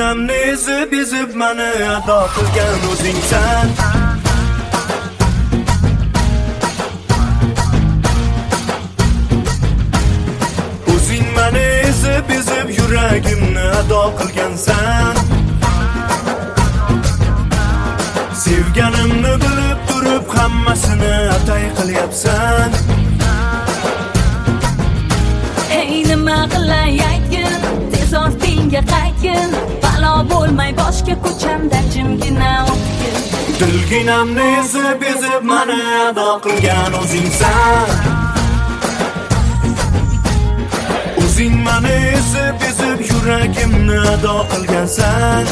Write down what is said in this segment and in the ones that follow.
Dulginamni ezib mani ado qilgan o'zingsan. O'zing mani ezib yuragimni ado qilgansan. Sevganimni bilib turib hammasini atay qilyapsan. Hey nima qilay aytgin, tez ortingga qaytgin, balo bo'lmay boshqa ko'chamdan jimgina o'tgin. Dulginamni ezib mani ado qilgan o'zingsan. O'zing mani ezib yuragimni ado qilgansan.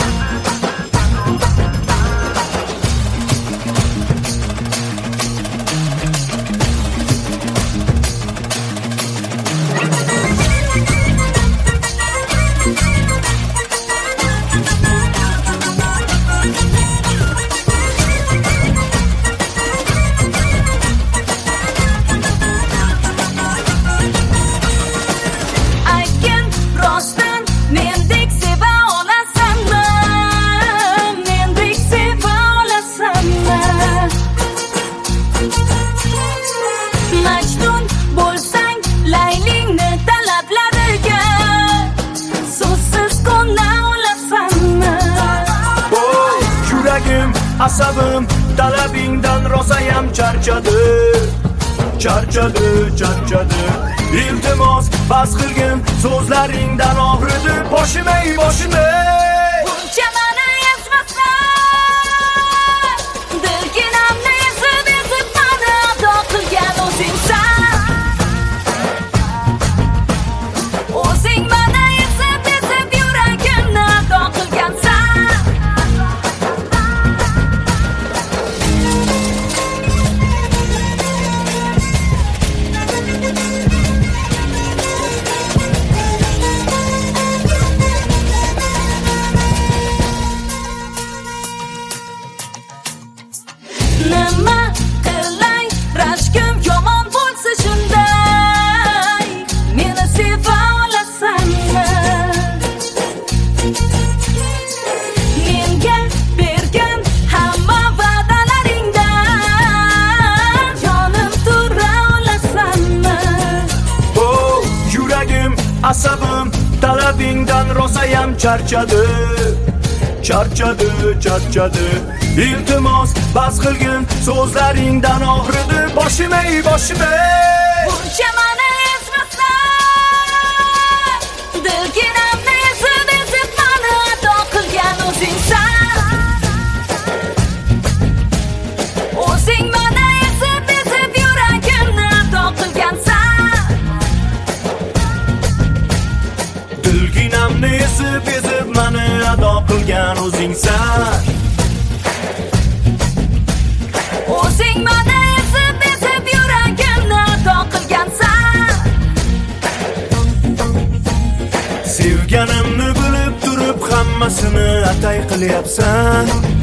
Asabim talabingdan rosayam charchadi. Iltimos bas qilgin, so'zlaringdan og'ridi boshim ey boshim. Buncha mani ezmasan, dulginamni ezib mani ado qilgan o'zingsan. O'zing mani ezib yuragimni ado qilgansan. Nima qilay, rashkim yomon bo'lsa shunday, meni seva olasanmi? Menga bergan hamma va'dalaringdan jonim tura olasanmi? Oh, yuragim, asabim talabingdan rosayam charchadi. Iltimos bas qilgin, so'zlaringdan og'ridi boshim ey boshim. Buncha mani ezmasan, dulginamni ezib mani ado qilgan o'zingsan. O'zing mani ezib yuragimni ado qilgansan. Dulginamni ezib mani ado qilgan o'zingsan. O'zing mani ezib yuragimni ado qilgansan. Sevganimni bilib turib hammasini atay qilyapsan.